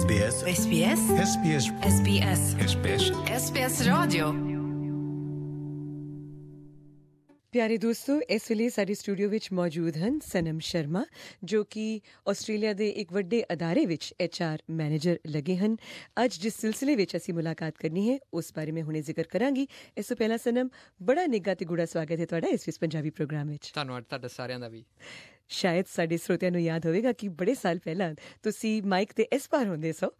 SBS SBS SBS SBS SBS SBS Radio। ਪਿਆਰੇ ਦੋਸਤੋ, ਇਸ ਵੇਲੇ ਸਾਡੇ ਸਟੂਡੀਓ ਵਿੱਚ ਮੌਜੂਦ ਹਨ ਸਨਮ ਸ਼ਰਮਾ, ਜੋ ਕਿ ਆਸਟ੍ਰੇਲੀਆ ਦੇ ਇੱਕ ਵੱਡੇ ਅਦਾਰੇ ਵਿੱਚ HR ਮੈਨੇਜਰ ਲੱਗੇ ਹਨ। ਅੱਜ ਜਿਸ ਸਿਲਸਿਲੇ ਵਿੱਚ ਅਸੀਂ ਮੁਲਾਕਾਤ ਕਰਨੀ ਹੈ ਉਸ ਬਾਰੇ ਮੈਂ ਹੁਣੇ ਜ਼ਿਕਰ ਕਰਾਂਗੀ। ਇਸ ਤੋਂ ਪਹਿਲਾਂ ਸਨਮ, ਬੜਾ ਨਿੱਘਾ ਤੇ ਗੂੜਾ ਸਵਾਗਤ ਹੈ ਤੁਹਾਡਾ ਇਸ ਵਿੱਚ ਪੰਜਾਬੀ ਪ੍ਰੋਗਰਾਮ ਵਿੱਚ। ਧੰਨਵਾਦ ਤੁਹਾਡਾ ਸਾਰਿਆਂ ਦਾ ਵੀ। ਸ਼ਾਇਦ ਸਾਡੇ ਸਰੋਤਿਆਂ ਨੂੰ ਯਾਦ ਹੋਵੇਗਾ ਕਿ ਬੜੇ ਸਾਲ ਪਹਿਲਾਂ ਤੁਸੀਂ ਮਾਈਕ ਤੇ ਇਸ ਪਾਰ ਹੁੰਦੇ ਸੋ,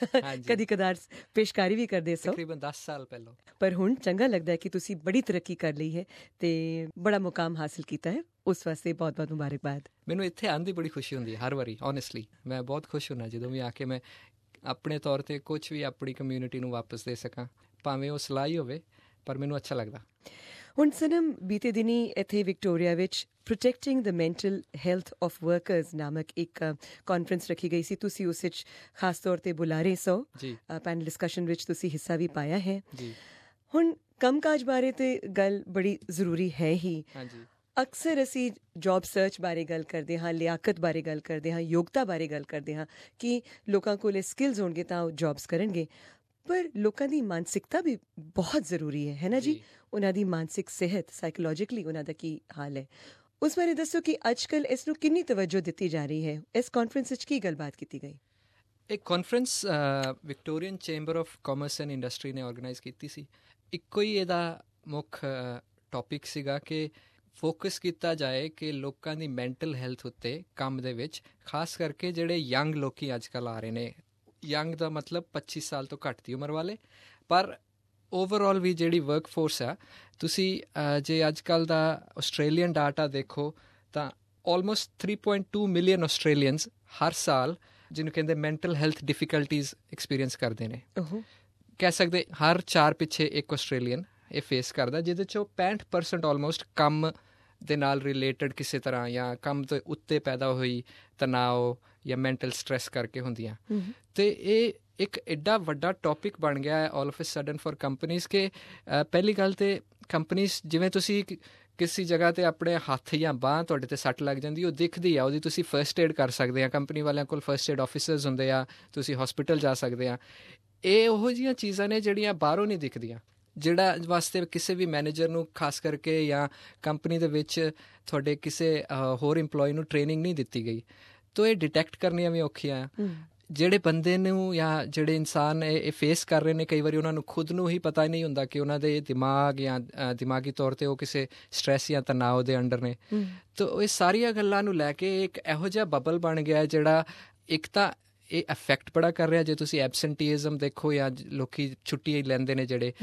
ਕਦੀ ਕਦਾਰ ਪੇਸ਼ਕਾਰੀ ਵੀ ਕਰਦੇ ਸੋ, ਤਕਰੀਬਨ 10 ਸਾਲ ਪਹਿਲਾਂ। ਪਰ ਹੁਣ ਚੰਗਾ ਲੱਗਦਾ ਹੈ ਕਿ ਤੁਸੀਂ ਬੜੀ ਤਰੱਕੀ ਕਰ ਲਈ ਹੈ ਤੇ ਬੜਾ ਮੁਕਾਮ ਹਾਸਿਲ ਕੀਤਾ ਹੈ। ਉਸ ਵਾਸਤੇ ਬਹੁਤ ਬਹੁਤ ਮੁਬਾਰਕਬਾਦ। ਮੈਨੂੰ ਇੱਥੇ ਆਉਣ ਦੀ ਬੜੀ ਖੁਸ਼ੀ ਹੁੰਦੀ ਹੈ ਹਰ ਵਾਰੀ। ਓਨੈਸਟਲੀ ਮੈਂ ਬਹੁਤ ਖੁਸ਼ ਹੁੰਦਾ ਜਦੋਂ ਵੀ ਆ ਕੇ ਮੈਂ ਆਪਣੇ ਤੌਰ 'ਤੇ ਕੁਛ ਵੀ ਆਪਣੀ ਕਮਿਊਨਿਟੀ ਨੂੰ ਵਾਪਸ ਦੇ ਸਕਾਂ, ਭਾਵੇਂ ਉਹ ਸਲਾਹ ਹੀ ਹੋਵੇ, ਪਰ ਮੈਨੂੰ ਅੱਛਾ ਲੱਗਦਾ। ਹੁਣ ਸਨਮ, ਬੀਤੇ ਦਿਨੀ ਇੱਥੇ ਵਿਕਟੋਰੀਆ ਵਿੱਚ protecting the mental health of workers ਨਾਮਕ ਇੱਕ ਕਾਨਫਰੰਸ ਰੱਖੀ ਗਈ ਸੀ। ਤੁਸੀਂ ਉਸ ਵਿੱਚ ਖਾਸ ਤੌਰ 'ਤੇ ਬੁਲਾਰੇ ਸੋ, ਪੈਨਲ ਡਿਸਕਸ਼ਨ ਵਿੱਚ ਤੁਸੀਂ ਹਿੱਸਾ ਵੀ ਪਾਇਆ ਹੈ। ਹੁਣ ਕੰਮਕਾਜ ਬਾਰੇ ਤੇ ਗੱਲ ਬੜੀ ਜ਼ਰੂਰੀ ਹੈ ਹੀ। ਅਕਸਰ ਅਸੀਂ ਜੋਬ ਸਰਚ ਬਾਰੇ ਗੱਲ ਕਰਦੇ ਹਾਂ, ਲਿਆਕਤ ਬਾਰੇ ਗੱਲ ਕਰਦੇ ਹਾਂ, ਯੋਗਤਾ ਬਾਰੇ ਗੱਲ ਕਰਦੇ ਹਾਂ ਕਿ ਲੋਕਾਂ ਕੋਲ ਸਕਿੱਲਸ ਹੋਣਗੇ ਤਾਂ ਉਹ ਜੋਬਸ ਕਰਨਗੇ, ਪਰ ਲੋਕਾਂ ਦੀ ਮਾਨਸਿਕਤਾ ਵੀ ਬਹੁਤ ਜ਼ਰੂਰੀ ਹੈ ਨਾ ਜੀ। ਉਹਨਾਂ ਦੀ ਮਾਨਸਿਕ ਸਿਹਤ, ਸਾਈਕੋਲੋਜਿਕਲੀ ਉਹਨਾਂ ਦਾ ਕੀ ਹਾਲ ਹੈ, ਉਸ ਬਾਰੇ ਦੱਸੋ ਕਿ ਅੱਜ ਕੱਲ੍ਹ ਇਸ ਨੂੰ ਕਿੰਨੀ ਤਵੱਜੋ ਦਿੱਤੀ ਜਾ ਰਹੀ ਹੈ। ਇਸ ਕਾਨਫਰੰਸ ਵਿੱਚ ਕੀ ਗੱਲਬਾਤ ਕੀਤੀ ਗਈ? ਇਹ conference Victorian chamber of commerce and industry ਨੇ ਆਰਗੇਨਾਈਜ਼ ਕੀਤੀ ਸੀ। ਇੱਕੋ ਹੀ ਇਹਦਾ ਮੁੱਖ ਟੌਪਿਕ ਸੀਗਾ ਕਿ ਫੋਕਸ ਕੀਤਾ ਜਾਏ ਕਿ ਲੋਕਾਂ ਦੀ ਮੈਂਟਲ ਹੈਲਥ ਉੱਤੇ ਕੰਮ ਦੇ ਵਿੱਚ, ਖਾਸ ਕਰਕੇ ਜਿਹੜੇ ਯੰਗ ਲੋਕੀ ਅੱਜ ਕੱਲ੍ਹ ਆ ਰਹੇ ਨੇ। ਯੰਗ ਦਾ ਮਤਲਬ 25 ਸਾਲ ਤੋਂ ਘੱਟ ਦੀ ਉਮਰ ਵਾਲੇ, ਪਰ ਓਵਰਆਲ ਵੀ ਜਿਹੜੀ ਵਰਕ ਫੋਰਸ ਆ, ਤੁਸੀਂ ਜੇ ਅੱਜ ਕੱਲ੍ਹ ਦਾ ਆਸਟ੍ਰੇਲੀਅਨ ਡਾਟਾ ਦੇਖੋ ਤਾਂ ਆਲਮੋਸਟ 3.2 ਮਿਲੀਅਨ ਆਸਟ੍ਰੇਲੀਅਨਸ ਹਰ ਸਾਲ ਜਿਹਨੂੰ ਕਹਿੰਦੇ ਮੈਂਟਲ ਹੈਲਥ ਡਿਫੀਕਲਟੀਜ਼ ਐਕਸਪੀਰੀਅੰਸ ਕਰਦੇ ਨੇ। ਕਹਿ ਸਕਦੇ ਹਰ 4 ਪਿੱਛੇ ਇੱਕ ਆਸਟ੍ਰੇਲੀਅਨ ਇਹ ਫੇਸ ਕਰਦਾ, ਜਿਹਦੇ 'ਚੋਂ 65% ਆਲਮੋਸਟ ਕੰਮ ਦੇ ਨਾਲ ਰਿਲੇਟਡ ਕਿਸੇ ਤਰ੍ਹਾਂ ਜਾਂ ਕੰਮ ਦੇ ਉੱਤੇ ਪੈਦਾ ਹੋਈ ਤਣਾਅ ਜਾਂ ਮੈਂਟਲ ਸਟਰੈਸ ਕਰਕੇ ਹੁੰਦੀਆਂ। ਅਤੇ ਇਹ ਇੱਕ ਐਡਾ ਵੱਡਾ ਟੌਪਿਕ ਬਣ ਗਿਆ ਹੈ all of a sudden for companies ਕਿ ਪਹਿਲੀ ਗੱਲ ਤਾਂ ਕੰਪਨੀਜ਼, ਜਿਵੇਂ ਤੁਸੀਂ ਕਿਸੇ ਜਗ੍ਹਾ 'ਤੇ ਆਪਣੇ ਹੱਥ ਜਾਂ ਬਾਂਹ ਤੁਹਾਡੇ 'ਤੇ ਸੱਟ ਲੱਗ ਜਾਂਦੀ, ਉਹ ਦਿਖਦੀ ਆ, ਉਹਦੀ ਤੁਸੀਂ ਫਸਟ ਏਡ ਕਰ ਸਕਦੇ ਆ। ਕੰਪਨੀ ਵਾਲਿਆਂ ਕੋਲ ਫਸਟ ਏਡ ਆਫਿਸਰਸ ਹੁੰਦੇ ਆ, ਤੁਸੀਂ ਹਸਪੀਟਲ ਜਾ ਸਕਦੇ ਆ। ਇਹ ਉਹੋ ਜਿਹੀਆਂ ਚੀਜ਼ਾਂ ਨੇ ਜਿਹੜੀਆਂ ਬਾਹਰੋਂ ਨਹੀਂ ਦਿਖਦੀਆਂ, ਜਿਹੜਾ ਵਾਸਤੇ ਕਿਸੇ ਵੀ ਮੈਨੇਜਰ ਨੂੰ ਖਾਸ ਕਰਕੇ ਜਾਂ ਕੰਪਨੀ ਦੇ ਵਿੱਚ ਤੁਹਾਡੇ ਕਿਸੇ ਹੋਰ ਇੰਪਲੋਈ ਨੂੰ ਟ੍ਰੇਨਿੰਗ ਨਹੀਂ ਦਿੱਤੀ ਗਈ। ਤਾਂ ਇਹ ਡਿਟੈਕਟ ਕਰਨੀਆਂ ਵੀ ਔਖੀਆਂ ਆ। ਜਿਹੜੇ ਬੰਦੇ ਨੂੰ ਜਾਂ ਜਿਹੜੇ ਇਨਸਾਨ ਇਹ ਫੇਸ ਕਰ ਰਹੇ ਨੇ, ਕਈ ਵਾਰੀ ਉਹਨਾਂ ਨੂੰ ਖੁਦ ਨੂੰ ਹੀ ਪਤਾ ਨਹੀਂ ਹੁੰਦਾ ਕਿ ਉਹਨਾਂ ਦੇ ਦਿਮਾਗ ਜਾਂ ਦਿਮਾਗੀ ਤੌਰ 'ਤੇ ਉਹ ਕਿਸੇ ਸਟਰੈਸ ਜਾਂ ਤਣਾਅ ਦੇ ਅੰਡਰ ਨੇ। ਤਾਂ ਇਹ ਸਾਰੀਆਂ ਗੱਲਾਂ ਨੂੰ ਲੈ ਕੇ ਇੱਕ ਇਹੋ ਜਿਹਾ ਬਬਲ ਬਣ ਗਿਆ ਜਿਹੜਾ ਇੱਕ ਤਾਂ ਇਹ ਅਫੈਕਟ ਬੜਾ ਕਰ ਰਿਹਾ। ਜੇ ਤੁਸੀਂ ਐਬਸੈਂਟੀਜ਼ਮ ਦੇਖੋ ਜਾਂ ਲੋਕੀ ਛੁੱਟੀ ਲੈਂਦੇ ਨੇ ਜਿਹੜੇ,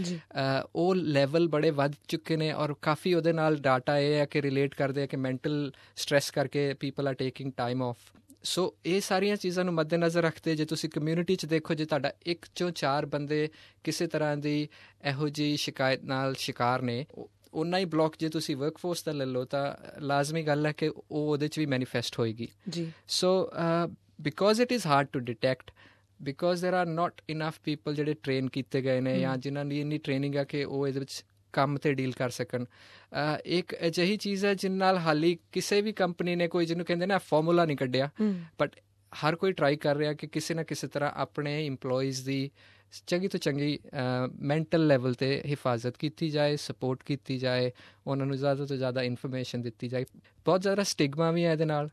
ਉਹ ਲੈਵਲ ਬੜੇ ਵੱਧ ਚੁੱਕੇ ਨੇ, ਔਰ ਕਾਫੀ ਉਹਦੇ ਨਾਲ ਡਾਟਾ ਇਹ ਹੈ ਕਿ ਰਿਲੇਟ ਕਰਦੇ ਆ ਕਿ ਮੈਂਟਲ ਸਟਰੈਸ ਕਰਕੇ people are taking time off. So ਇਹ ਸਾਰੀਆਂ ਚੀਜ਼ਾਂ ਨੂੰ ਮੱਦੇਨਜ਼ਰ ਰੱਖਦੇ ਜੇ ਤੁਸੀਂ ਕਮਿਊਨਿਟੀ 'ਚ ਦੇਖੋ, ਜੇ ਤੁਹਾਡਾ 1 ਚੋਂ 4 ਬੰਦੇ ਕਿਸੇ ਤਰ੍ਹਾਂ ਦੀ ਇਹੋ ਜਿਹੀ ਸ਼ਿਕਾਇਤ ਨਾਲ ਸ਼ਿਕਾਰ ਨੇ, ਓਨਾ ਹੀ ਬਲੋਕ ਜੇ ਤੁਸੀਂ ਵਰਕਫੋਰਸ ਦਾ ਲੈ ਲਓ ਤਾਂ ਲਾਜ਼ਮੀ ਗੱਲ ਹੈ ਕਿ ਉਹ ਉਹਦੇ 'ਚ ਵੀ ਮੈਨੀਫੈਸਟ ਹੋਏਗੀ। So because it is hard to detect, because there are not enough people ਜਿਹੜੇ ਟ੍ਰੇਨ ਕੀਤੇ ਗਏ ਨੇ ਜਾਂ ਜਿਨ੍ਹਾਂ ਦੀ ਇੰਨੀ ਟ੍ਰੇਨਿੰਗ ਆ ਕਿ ਉਹ ਇਹਦੇ ਵਿੱਚ ਕੰਮ 'ਤੇ ਡੀਲ ਕਰ ਸਕਣ। ਇੱਕ ਅਜਿਹੀ ਚੀਜ਼ ਹੈ ਜਿਨ ਨਾਲ ਹਾਲੀ ਕਿਸੇ ਵੀ ਕੰਪਨੀ ਨੇ ਕੋਈ, ਜਿਹਨੂੰ ਕਹਿੰਦੇ ਨਾ, ਫਾਰਮੂਲਾ ਨਹੀਂ ਕੱਢਿਆ, ਬਟ ਹਰ ਕੋਈ ਟਰਾਈ ਕਰ ਰਿਹਾ ਕਿ ਕਿਸੇ ਨਾ ਕਿਸੇ ਤਰ੍ਹਾਂ ਆਪਣੇ ਇੰਪਲੋਈਜ਼ ਦੀ ਚੰਗੀ ਤੋਂ ਚੰਗੀ ਮੈਂਟਲ ਲੈਵਲ 'ਤੇ ਹਿਫਾਜ਼ਤ ਕੀਤੀ ਜਾਏ, ਸਪੋਰਟ ਕੀਤੀ ਜਾਏ, ਉਹਨਾਂ ਨੂੰ ਜ਼ਿਆਦਾ ਤੋਂ ਜ਼ਿਆਦਾ ਇਨਫੋਰਮੇਸ਼ਨ ਦਿੱਤੀ ਜਾਏ। ਬਹੁਤ ਜ਼ਿਆਦਾ ਸਟਿਗਮਾ ਵੀ ਹੈ ਇਹਦੇ ਨਾਲ।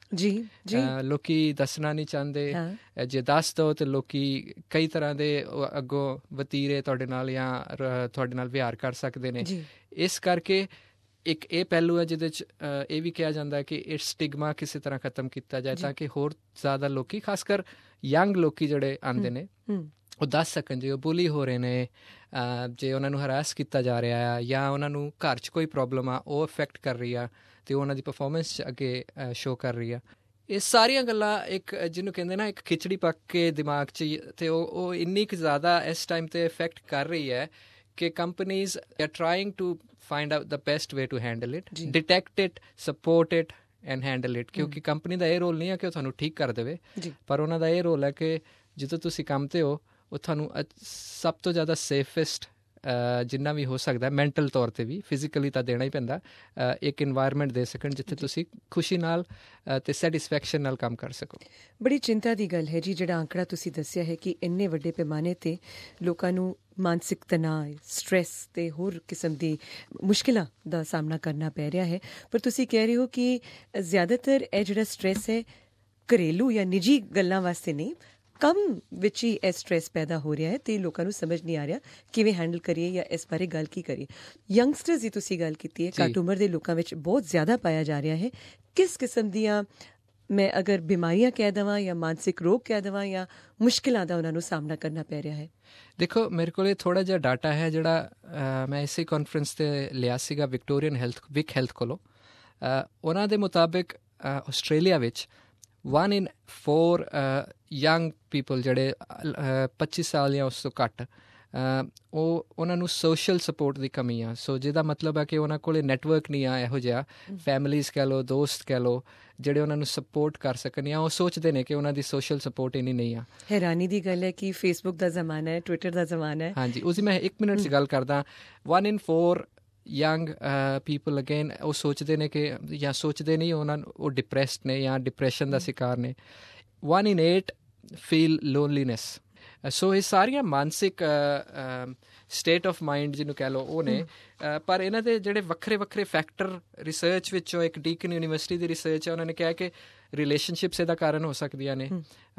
ਲੋਕੀ ਦੱਸਣਾ ਨਹੀਂ ਚਾਹੁੰਦੇ, ਜੇ ਦੱਸ ਦਿਓ ਤਾਂ ਲੋਕੀ ਕਈ ਤਰ੍ਹਾਂ ਦੇ ਅੱਗੋਂ ਵਤੀਰੇ ਤੁਹਾਡੇ ਨਾਲ ਜਾਂ ਤੁਹਾਡੇ ਨਾਲ ਵਿਹਾਰ ਕਰ ਸਕਦੇ ਨੇ। ਇਸ ਕਰਕੇ ਇੱਕ ਇਹ ਪਹਿਲੂ ਹੈ ਜਿਹਦੇ 'ਚ ਇਹ ਵੀ ਕਿਹਾ ਜਾਂਦਾ ਹੈ ਕਿ ਇਹ ਸਟਿਗਮਾ ਕਿਸੇ ਤਰ੍ਹਾਂ ਖਤਮ ਕੀਤਾ ਜਾਏ ਤਾਂ ਕਿ ਹੋਰ ਜ਼ਿਆਦਾ ਲੋਕੀ, ਖਾਸ ਕਰ ਯੰਗ ਲੋਕੀ ਜਿਹੜੇ ਆਉਂਦੇ ਨੇ, ਉਹ ਦੱਸ ਸਕਣ ਜੇ ਉਹ ਬੁਲੀ ਹੋ ਰਹੇ ਨੇ, ਜੇ ਉਹਨਾਂ ਨੂੰ ਹਰਾਸ ਕੀਤਾ ਜਾ ਰਿਹਾ ਆ ਜਾਂ ਉਹਨਾਂ ਨੂੰ ਘਰ 'ਚ ਕੋਈ ਪ੍ਰੋਬਲਮ ਆ ਉਹ ਅਫੈਕਟ ਕਰ ਰਹੀ ਆ ਅਤੇ ਉਹਨਾਂ ਦੀ ਪਰਫੋਰਮੈਂਸ 'ਚ ਅੱਗੇ ਸ਼ੋਅ ਕਰ ਰਹੀ ਆ। ਇਹ ਸਾਰੀਆਂ ਗੱਲਾਂ ਇੱਕ ਜਿਹਨੂੰ ਕਹਿੰਦੇ ਨਾ ਇੱਕ ਖਿਚੜੀ ਪੱਕ ਕੇ ਦਿਮਾਗ 'ਚ, ਅਤੇ ਉਹ ਇੰਨੀ ਕੁ ਜ਼ਿਆਦਾ ਇਸ ਟਾਈਮ 'ਤੇ ਇਫੈਕਟ ਕਰ ਰਹੀ ਹੈ ਕਿ companies are trying to find out the best way to handle it, detect it, support it and handle it। ਕਿਉਂਕਿ ਕੰਪਨੀ ਦਾ ਇਹ ਰੋਲ ਨਹੀਂ ਹੈ ਕਿ ਉਹ ਤੁਹਾਨੂੰ ਠੀਕ ਕਰ ਦੇਵੇ, ਪਰ ਉਹਨਾਂ ਦਾ ਇਹ ਰੋਲ ਹੈ ਕਿ ਜਦੋਂ ਤੁਸੀਂ ਕੰਮ 'ਤੇ ਹੋ ਉਹ ਤੁਹਾਨੂੰ ਸਭ ਤੋਂ ਜ਼ਿਆਦਾ ਸੇਫੈਸਟ ਜਿੰਨਾ ਵੀ ਹੋ ਸਕਦਾ ਮੈਂਟਲ ਤੌਰ 'ਤੇ ਵੀ, ਫਿਜ਼ੀਕਲੀ ਤਾਂ ਦੇਣਾ ਹੀ ਪੈਂਦਾ, ਇੱਕ ਇਨਵਾਇਰਮੈਂਟ ਦੇ ਸਕਣ ਜਿੱਥੇ ਤੁਸੀਂ ਖੁਸ਼ੀ ਨਾਲ ਅਤੇ ਸੈਟਿਸਫੈਕਸ਼ਨ ਨਾਲ ਕੰਮ ਕਰ ਸਕੋ। ਬੜੀ ਚਿੰਤਾ ਦੀ ਗੱਲ ਹੈ ਜੀ ਜਿਹੜਾ ਅੰਕੜਾ ਤੁਸੀਂ ਦੱਸਿਆ ਹੈ ਕਿ ਇੰਨੇ ਵੱਡੇ ਪੈਮਾਨੇ 'ਤੇ ਲੋਕਾਂ ਨੂੰ ਮਾਨਸਿਕ ਤਣਾਅ, ਸਟ੍ਰੈਸ ਅਤੇ ਹੋਰ ਕਿਸਮ ਦੀ ਮੁਸ਼ਕਿਲਾਂ ਦਾ ਸਾਹਮਣਾ ਕਰਨਾ ਪੈ ਰਿਹਾ ਹੈ। ਪਰ ਤੁਸੀਂ ਕਹਿ ਰਹੇ ਹੋ ਕਿ ਜ਼ਿਆਦਾਤਰ ਇਹ ਜਿਹੜਾ ਸਟ੍ਰੈਸ ਹੈ ਘਰੇਲੂ ਜਾਂ ਨਿੱਜੀ ਗੱਲਾਂ ਵਾਸਤੇ ਨਹੀਂ, ਕੰਮ ਵਿੱਚ ਹੀ ਇਹ ਸਟ੍ਰੈਸ ਪੈਦਾ ਹੋ ਰਿਹਾ ਹੈ ਅਤੇ ਲੋਕਾਂ ਨੂੰ ਸਮਝ ਨਹੀਂ ਆ ਰਿਹਾ ਕਿਵੇਂ ਹੈਂਡਲ ਕਰੀਏ ਜਾਂ ਇਸ ਬਾਰੇ ਗੱਲ ਕੀ ਕਰੀਏ। ਯੰਗਸਟਰਸ ਦੀ ਤੁਸੀਂ ਗੱਲ ਕੀਤੀ ਹੈ, ਘੱਟ ਉਮਰ ਦੇ ਲੋਕਾਂ ਵਿੱਚ ਬਹੁਤ ਜ਼ਿਆਦਾ ਪਾਇਆ ਜਾ ਰਿਹਾ ਹੈ। ਕਿਸ ਕਿਸਮ ਦੀਆਂ, ਮੈਂ ਅਗਰ ਬਿਮਾਰੀਆਂ ਕਹਿ ਦੇਵਾਂ ਜਾਂ ਮਾਨਸਿਕ ਰੋਗ ਕਹਿ ਦੇਵਾਂ, ਜਾਂ ਮੁਸ਼ਕਿਲਾਂ ਦਾ ਉਹਨਾਂ ਨੂੰ ਸਾਹਮਣਾ ਕਰਨਾ ਪੈ ਰਿਹਾ ਹੈ? ਦੇਖੋ, ਮੇਰੇ ਕੋਲ ਥੋੜ੍ਹਾ ਜਿਹਾ ਡਾਟਾ ਹੈ ਜਿਹੜਾ ਮੈਂ ਇਸੇ ਕਾਨਫਰੰਸ 'ਤੇ ਲਿਆ ਸੀਗਾ ਵਿਕਟੋਰੀਅਨ ਹੈਲਥ ਕੋਲੋਂ। ਉਹਨਾਂ ਦੇ ਮੁਤਾਬਿਕ ਆਸਟ੍ਰੇਲੀਆ ਵਿੱਚ 1 in 4 ਯੰਗ ਪੀਪਲ ਜਿਹੜੇ 25 ਸਾਲ ਜਾਂ ਉਸ ਤੋਂ ਘੱਟ, ਉਹਨਾਂ ਨੂੰ ਸੋਸ਼ਲ ਸਪੋਰਟ ਦੀ ਕਮੀ ਆ। ਸੋ ਜਿਹਦਾ ਮਤਲਬ ਹੈ ਕਿ ਉਹਨਾਂ ਕੋਲ ਨੈਟਵਰਕ ਨਹੀਂ ਆ ਇਹੋ ਜਿਹਾ, ਫੈਮਲੀਜ਼ ਕਹਿ ਲਓ, ਦੋਸਤ ਕਹਿ ਲਓ, ਜਿਹੜੇ ਉਹਨਾਂ ਨੂੰ ਸਪੋਰਟ ਕਰ ਸਕਣ, ਜਾਂ ਉਹ ਸੋਚਦੇ ਨੇ ਕਿ ਉਹਨਾਂ ਦੀ ਸੋਸ਼ਲ ਸਪੋਰਟ ਇੰਨੀ ਨਹੀਂ ਆ। ਹੈਰਾਨੀ ਦੀ ਗੱਲ ਹੈ ਕਿ ਫੇਸਬੁੱਕ ਦਾ ਜ਼ਮਾਨਾ ਹੈ, ਟਵਿੱਟਰ ਦਾ ਜ਼ਮਾਨਾ ਹੈ। ਹਾਂਜੀ, ਉਸਦੀ ਮੈਂ 1 ਮਿੰਟ 'ਚ ਗੱਲ ਕਰਦਾ। 1 in 4 ਯੰਗ ਪੀਪਲ ਅਗੇਨ ਉਹ ਸੋਚਦੇ ਨੇ ਕਿ, ਜਾਂ ਸੋਚਦੇ ਨਹੀਂ, ਉਹ ਡਿਪਰੈਸਡ ਨੇ ਜਾਂ ਡਿਪਰੈਸ਼ਨ ਦਾ ਸ਼ਿਕਾਰ ਨੇ। 1 in 8 ਫੀਲ ਲੋਨਲੀਨੈਸ। ਸੋ ਇਹ ਸਾਰੀਆਂ ਮਾਨਸਿਕ ਸਟੇਟ ਆਫ ਮਾਈਂਡ ਜਿਹਨੂੰ ਕਹਿ ਲਓ ਉਹ ਨੇ। ਪਰ ਇਹਨਾਂ ਦੇ ਜਿਹੜੇ ਵੱਖਰੇ ਵੱਖਰੇ ਫੈਕਟਰ ਰਿਸਰਚ ਵਿੱਚੋਂ, ਇੱਕ ਡੀਕਨ ਯੂਨੀਵਰਸਿਟੀ ਦੀ ਰਿਸਰਚ ਹੈ, ਉਹਨਾਂ ਨੇ ਕਿਹਾ ਕਿ ਰਿਲੇਸ਼ਨਸ਼ਿਪਸ ਇਹਦਾ ਕਾਰਨ ਹੋ ਸਕਦੀਆਂ ਨੇ,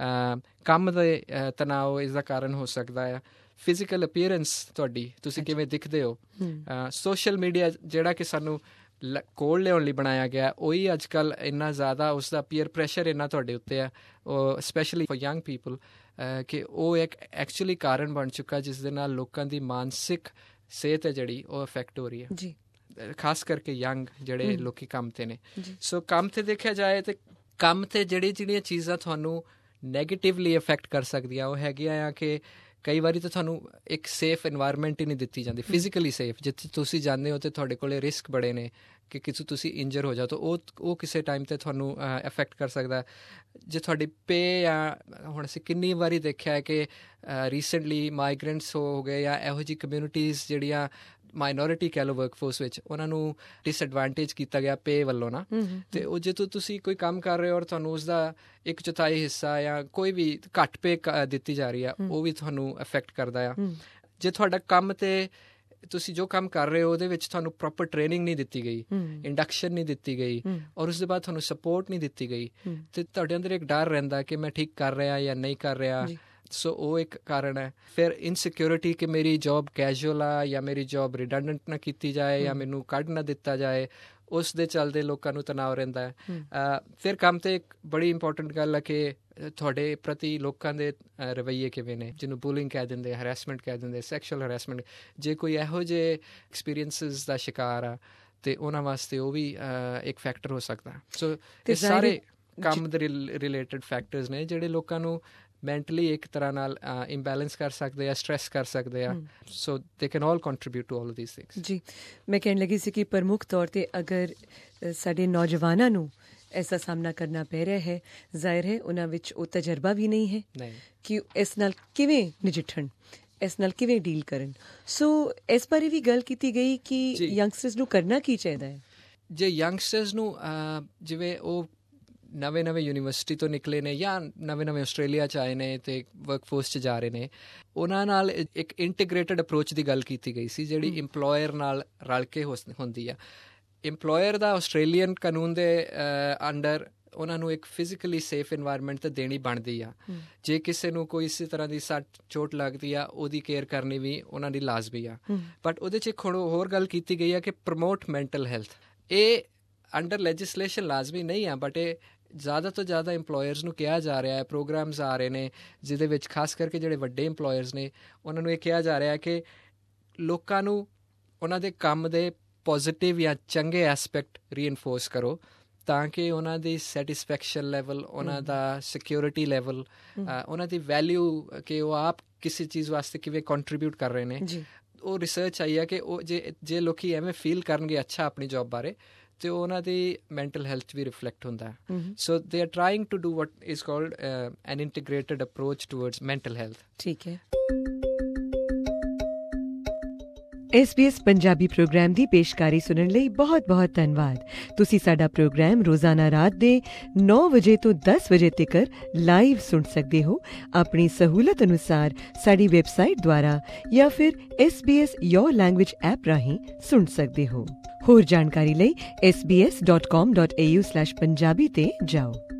ਕੰਮ ਦੇ ਤਣਾਅ ਇਸ ਦਾ ਕਾਰਨ ਹੋ ਸਕਦਾ ਆ, ਫਿਜ਼ੀਕਲ ਅਪੀਅਰੈਂਸ ਤੁਹਾਡੀ, ਤੁਸੀਂ ਕਿਵੇਂ ਦਿਖਦੇ ਹੋ, ਸੋਸ਼ਲ ਮੀਡੀਆ ਜਿਹੜਾ ਕਿ ਸਾਨੂੰ ਕੋਲ ਲਿਆਉਣ ਲਈ ਬਣਾਇਆ ਗਿਆ, ਉਹੀ ਅੱਜ ਕੱਲ੍ਹ ਇੰਨਾ ਜ਼ਿਆਦਾ ਉਸਦਾ ਪੀਅਰ ਪ੍ਰੈਸ਼ਰ ਇੰਨਾ ਤੁਹਾਡੇ ਉੱਤੇ ਆ, ਉਹ ਸਪੈਸ਼ਲੀ ਫॉर ਯੰਗ ਪੀਪਲ, ਕਿ ਉਹ ਇੱਕ ਐਕਚੁਅਲੀ ਕਾਰਨ ਬਣ ਚੁੱਕਾ ਜਿਸ ਦੇ ਨਾਲ ਲੋਕਾਂ ਦੀ ਮਾਨਸਿਕ ਸਿਹਤ ਹੈ ਜਿਹੜੀ ਉਹ ਅਫੈਕਟ ਹੋ ਰਹੀ ਹੈ ਜੀ, ਖਾਸ ਕਰਕੇ ਯੰਗ ਜਿਹੜੇ ਲੋਕੀ ਕੰਮ 'ਤੇ ਨੇ। ਸੋ ਕੰਮ 'ਤੇ ਦੇਖਿਆ ਜਾਏ ਤੇ ਕੰਮ 'ਤੇ ਜਿਹੜੀਆਂ ਚੀਜ਼ਾਂ ਤੁਹਾਨੂੰ ਨੈਗੇਟਿਵਲੀ ਅਫੈਕਟ ਕਰ ਸਕਦੀਆਂ ਉਹ ਹੈਗੀਆਂ ਆ ਕਿ ਕਈ ਵਾਰੀ ਤਾਂ ਤੁਹਾਨੂੰ ਇੱਕ ਸੇਫ ਇਨਵਾਇਰਮੈਂਟ ਹੀ ਨਹੀਂ ਦਿੱਤੀ ਜਾਂਦੀ, ਫਿਜ਼ੀਕਲੀ ਸੇਫ, ਜਿੱਥੇ ਤੁਸੀਂ ਜਾਂਦੇ ਹੋ ਅਤੇ ਤੁਹਾਡੇ ਕੋਲ ਰਿਸਕ ਬੜੇ ਨੇ ਕਿ ਕਿਸੇ ਤੁਸੀਂ ਇੰਜਰ ਹੋ ਜਾਓ, ਤਾਂ ਉਹ ਕਿਸੇ ਟਾਈਮ 'ਤੇ ਤੁਹਾਨੂੰ ਅਫੈਕਟ ਕਰ ਸਕਦਾ। ਜੇ ਤੁਹਾਡੀ ਪੇ, ਜਾਂ ਹੁਣ ਅਸੀਂ ਕਿੰਨੀ ਵਾਰੀ ਦੇਖਿਆ ਹੈ ਕਿ ਰੀਸੈਂਟਲੀ ਮਾਈਗਰੈਂਟਸ ਹੋ ਗਏ ਜਾਂ ਇਹੋ ਜਿਹੀ ਕਮਿਊਨਿਟੀਜ਼ ਜਿਹੜੀਆਂ ਮਾਈਨੋਰਿਟੀ ਕਹਿ ਲਓ ਵਰਕਫੋਰਸ ਵਿੱਚ, ਉਹਨਾਂ ਨੂੰ ਡਿਸਐਡਵਾਂਟੇਜ ਕੀਤਾ ਗਿਆ ਪੇ ਵੱਲੋਂ ਨਾ। ਅਤੇ ਉਹ ਜੇ ਤੁਸੀਂ ਕੋਈ ਕੰਮ ਕਰ ਰਹੇ ਹੋ ਔਰ ਤੁਹਾਨੂੰ ਉਸਦਾ 1/4 ਹਿੱਸਾ ਜਾਂ ਕੋਈ ਵੀ ਘੱਟ ਪੇ ਦਿੱਤੀ ਜਾ ਰਹੀ ਆ, ਉਹ ਵੀ ਤੁਹਾਨੂੰ ਅਫੈਕਟ ਕਰਦਾ ਆ। ਜੇ ਤੁਹਾਡਾ ਕੰਮ 'ਤੇ ਤੁਸੀਂ ਜੋ ਕੰਮ ਕਰ ਰਹੇ ਹੋ ਉਹਦੇ ਵਿੱਚ ਤੁਹਾਨੂੰ ਪ੍ਰੋਪਰ ਟ੍ਰੇਨਿੰਗ ਨਹੀਂ ਦਿੱਤੀ ਗਈ, ਇੰਡਕਸ਼ਨ ਨਹੀਂ ਦਿੱਤੀ ਗਈ, ਔਰ ਉਸ ਦੇ ਬਾਅਦ ਤੁਹਾਨੂੰ ਸਪੋਰਟ ਨਹੀਂ ਦਿੱਤੀ ਗਈ, ਅਤੇ ਤੁਹਾਡੇ ਅੰਦਰ ਇੱਕ ਡਰ ਰਹਿੰਦਾ ਕਿ ਮੈਂ ਠੀਕ ਕਰ ਰਿਹਾ ਜਾਂ ਨਹੀਂ ਕਰ ਰਿਹਾ। ਸੋ ਉਹ ਇੱਕ ਕਾਰਨ ਹੈ। ਫਿਰ ਇਨਸਿਕਿਉਰਿਟੀ ਕਿ ਮੇਰੀ ਜੋਬ ਕੈਜੂਅਲ ਆ ਜਾਂ ਮੇਰੀ ਜੋਬ ਰਿਡੰਡੈਂਟ ਨਾ ਕੀਤੀ ਜਾਏ ਜਾਂ ਮੈਨੂੰ ਕੱਢ ਨਾ ਦਿੱਤਾ ਜਾਏ, ਉਸ ਦੇ ਚੱਲਦੇ ਲੋਕਾਂ ਨੂੰ ਤਣਾਅ ਰਹਿੰਦਾ ਹੈ। ਫਿਰ ਕੰਮ 'ਤੇ ਇੱਕ ਬੜੀ ਇੰਪੋਰਟੈਂਟ ਗੱਲ ਹੈ ਕਿ ਤੁਹਾਡੇ ਪ੍ਰਤੀ ਲੋਕਾਂ ਦੇ ਰਵੱਈਏ ਕਿਵੇਂ ਨੇ, ਜਿਹਨੂੰ ਬੁਲਿੰਗ ਕਹਿ ਦਿੰਦੇ, ਹਰੈਸਮੈਂਟ ਕਹਿ ਦਿੰਦੇ, ਸੈਕਸ਼ੂਅਲ ਹਰੈਸਮੈਂਟ। ਜੇ ਕੋਈ ਇਹੋ ਜਿਹੇ ਐਕਸਪੀਰੀਅੰਸਿਸ ਦਾ ਸ਼ਿਕਾਰ ਆ ਅਤੇ ਉਹਨਾਂ ਵਾਸਤੇ ਉਹ ਵੀ ਇੱਕ ਫੈਕਟਰ ਹੋ ਸਕਦਾ। ਸੋ ਇਹ ਸਾਰੇ ਕੰਮ ਦੇ ਰਿਲੇਟਡ ਫੈਕਟਰਸ ਨੇ ਜਿਹੜੇ ਲੋਕਾਂ ਨੂੰ ਮੈਂਟਲੀ ਇੱਕ ਤਰ੍ਹਾਂ ਨਾਲ ਇੰਬੈਲੈਂਸ ਕਰ ਸਕਦੇ ਆ, ਸਟ੍ਰੈਸ ਕਰ ਸਕਦੇ ਆ। So they can all contribute to all of these things. ਜੀ, ਮੈਂ ਕਹਿਣ ਲੱਗੀ ਸੀ ਕਿ ਪ੍ਰਮੁੱਖ ਤੌਰ 'ਤੇ ਅਗਰ ਸਾਡੇ ਨੌਜਵਾਨਾਂ ਨੂੰ ਇਸ ਦਾ ਸਾਹਮਣਾ ਕਰਨਾ ਪੈ ਰਿਹਾ ਹੈ, ਜ਼ਾਹਿਰ ਹੈ ਉਹਨਾਂ ਵਿੱਚ ਉਹ ਤਜਰਬਾ ਵੀ ਨਹੀਂ ਹੈ ਕਿ ਇਸ ਨਾਲ ਕਿਵੇਂ ਨਜਿੱਠਣ, ਇਸ ਨਾਲ ਕਿਵੇਂ ਡੀਲ ਕਰਨ। ਸੋ ਇਸ ਬਾਰੇ ਵੀ ਗੱਲ ਕੀਤੀ ਗਈ ਕਿ ਯੰਗਸਟਰਸ ਨੂੰ ਕਰਨਾ ਕੀ ਚਾਹੀਦਾ ਹੈ। ਜੇ ਯੰਗਸਟਰਸ ਨੂੰ ਜਿਵੇਂ ਉਹ ਨਵੇਂ ਯੂਨੀਵਰਸਿਟੀ ਤੋਂ ਨਿਕਲੇ ਨੇ ਜਾਂ ਨਵੇਂ ਆਸਟ੍ਰੇਲੀਆ 'ਚ ਆਏ ਨੇ ਅਤੇ ਵਰਕਫੋਰਸ 'ਚ ਜਾ ਰਹੇ ਨੇ, ਉਹਨਾਂ ਨਾਲ ਇੱਕ ਇੰਟੀਗ੍ਰੇਟਡ ਅਪਰੋਚ ਦੀ ਗੱਲ ਕੀਤੀ ਗਈ ਸੀ ਜਿਹੜੀ ਇੰਪਲੋਇਰ ਨਾਲ ਰਲ ਕੇ ਹੁੰਦੀ ਆ। ਇੰਪਲੋਇਰ ਦਾ ਆਸਟ੍ਰੇਲੀਅਨ ਕਾਨੂੰਨ ਦੇ ਅੰਡਰ ਉਹਨਾਂ ਨੂੰ ਇੱਕ ਫਿਜ਼ੀਕਲੀ ਸੇਫ ਇਨਵਾਇਰਮੈਂਟ ਤਾਂ ਦੇਣੀ ਬਣਦੀ ਆ। ਜੇ ਕਿਸੇ ਨੂੰ ਕੋਈ ਇਸੇ ਤਰ੍ਹਾਂ ਦੀ ਸੱਟ ਚੋਟ ਲੱਗਦੀ ਆ, ਉਹਦੀ ਕੇਅਰ ਕਰਨੀ ਵੀ ਉਹਨਾਂ ਦੀ ਲਾਜ਼ਮੀ ਆ। ਬਟ ਉਹਦੇ 'ਚ ਇੱਕ ਹੋਰ ਗੱਲ ਕੀਤੀ ਗਈ ਆ ਕਿ ਪ੍ਰਮੋਟ ਮੈਂਟਲ ਹੈਲਥ। ਇਹ ਅੰਡਰ ਲੈਜਿਸਲੇਸ਼ਨ ਲਾਜ਼ਮੀ ਨਹੀਂ ਆ, ਬਟ ਇਹ ਜ਼ਿਆਦਾ ਤੋਂ ਜ਼ਿਆਦਾ ਇੰਪਲੋਇਰਸ ਨੂੰ ਕਿਹਾ ਜਾ ਰਿਹਾ ਹੈ, ਪ੍ਰੋਗਰਾਮਸ ਆ ਰਹੇ ਨੇ ਜਿਹਦੇ ਵਿੱਚ ਖਾਸ ਕਰਕੇ ਜਿਹੜੇ ਵੱਡੇ ਇੰਪਲੋਇਰਸ ਨੇ ਉਹਨਾਂ ਨੂੰ ਇਹ ਕਿਹਾ ਜਾ ਰਿਹਾ ਕਿ ਲੋਕਾਂ ਨੂੰ ਉਹਨਾਂ ਦੇ ਕੰਮ ਦੇ ਪੋਜ਼ੀਟਿਵ ਜਾਂ ਚੰਗੇ ਐਸਪੈਕਟ ਰੀਇਨਫੋਰਸ ਕਰੋ ਤਾਂ ਕਿ ਉਹਨਾਂ ਦੀ ਸੈਟਿਸਫੈਕਸ਼ਨ ਲੈਵਲ, ਉਹਨਾਂ ਦਾ ਸਿਕਿਉਰਿਟੀ ਲੈਵਲ, ਉਹਨਾਂ ਦੀ ਵੈਲਿਊ ਕਿ ਉਹ ਆਪ ਕਿਸੇ ਚੀਜ਼ ਵਾਸਤੇ ਕਿਵੇਂ ਕੰਟਰੀਬਿਊਟ ਕਰ ਰਹੇ ਨੇ। ਉਹ ਰਿਸਰਚ ਆਈ ਹੈ ਕਿ ਉਹ ਜੇ ਲੋਕੀ ਐਵੇਂ ਫੀਲ ਕਰਨਗੇ ਅੱਛਾ ਆਪਣੀ ਜੋਬ ਬਾਰੇ, ਅਤੇ ਉਹਨਾਂ ਦੀ ਮੈਂਟਲ ਹੈਲਥ ਵੀ ਰਿਫਲੈਕਟ ਹੁੰਦਾ। So they are trying to do what is called an integrated approach towards mental health. ਠੀਕ ਹੈ। SBS ਪੰਜਾਬੀ ਪ੍ਰੋਗਰਾਮ ਦੀ ਪੇਸ਼ਕਾਰੀ ਸੁਣਨ ਲਈ ਬਹੁਤ-ਬਹੁਤ ਧੰਨਵਾਦ। ਤੁਸੀਂ ਸਾਡਾ ਪ੍ਰੋਗਰਾਮ ਰੋਜ਼ਾਨਾ ਰਾਤ ਦੇ 9 ਵਜੇ ਤੋਂ 10 ਵਜੇ ਤੱਕ ਲਾਈਵ ਸੁਣ ਸਕਦੇ ਹੋ ਆਪਣੀ ਸਹੂਲਤ ਅਨੁਸਾਰ ਸਾਡੀ ਵੈਬਸਾਈਟ ਦੁਆਰਾ ਜਾਂ ਫਿਰ SBS Your Language ਐਪ ਰਾਹੀਂ ਸੁਣ ਸਕਦੇ ਹੋ। ਹੋਰ ਜਾਣਕਾਰੀ ਲਈ sbs.com.au/punjabi ਤੇ ਜਾਓ।